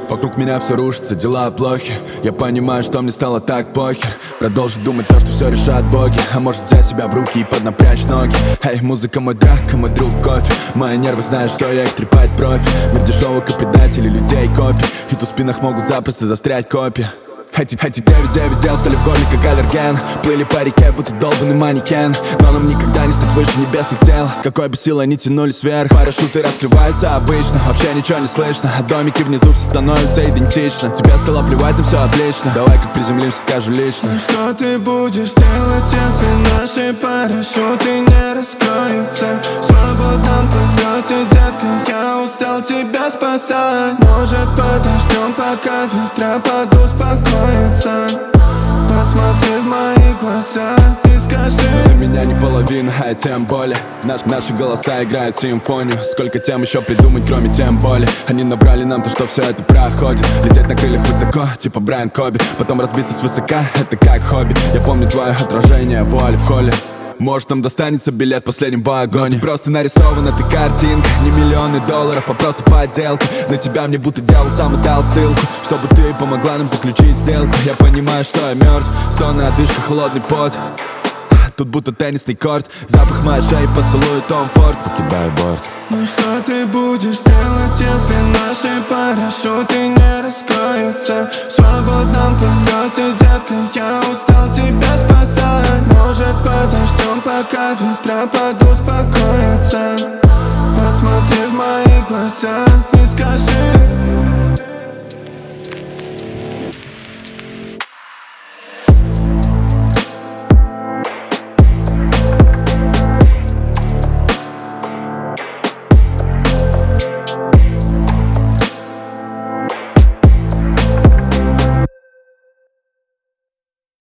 Вокруг меня все рушится, дела плохи. Я понимаю, что мне стало так похер. Продолжить думать то, что все решат боги. А может взять себя в руки и поднапрячь ноги. Эй, музыка мой драка, мой друг кофе. Мои нервы знают, что я их трепать профи. Мир дешевок и предателей, людей копий. И тут в спинах могут запросто застрять копья. Эти 9-9 дел стали в горле как аллерген. Плыли по реке, будто долбанный манекен. Но нам никогда не стать выше небесных тел. С какой бы силой они тянулись вверх. Парашюты раскрываются обычно, вообще ничего не слышно. А домики внизу все становятся идентично. Тебе стало плевать, на все отлично. Давай как приземлимся, скажу лично. Ну что ты будешь делать, если наши парашюты не раскроются? В свободном полете, детка, я устал тебя спасать. Может подождем, пока ветра подуспокоятся? Посмотри в мои глаза и скажи: но ты меня не половина, а тем более наши голоса играют симфонию. Сколько тем еще придумать, кроме тем более. Они набрали нам то, что все это проходит. Лететь на крыльях высоко, типа Брайан Коби. Потом разбиться свысока, это как хобби. Я помню твое отражение, вуаль в холле. Может, нам достанется билет в последнем вагоне. Просто нарисована ты картинка. Не миллионы долларов, а просто подделка. На тебя мне будто дьявол сам дал ссылку, чтобы ты помогла нам заключить сделку. Я понимаю, что я мертв. Стоны, одышка, холодный пот. Тут будто теннисный корт. Запах моей шеи, поцелуй Том Форд. Покидаю борт. Ну что ты будешь делать, если наши парашюты не раскроются? В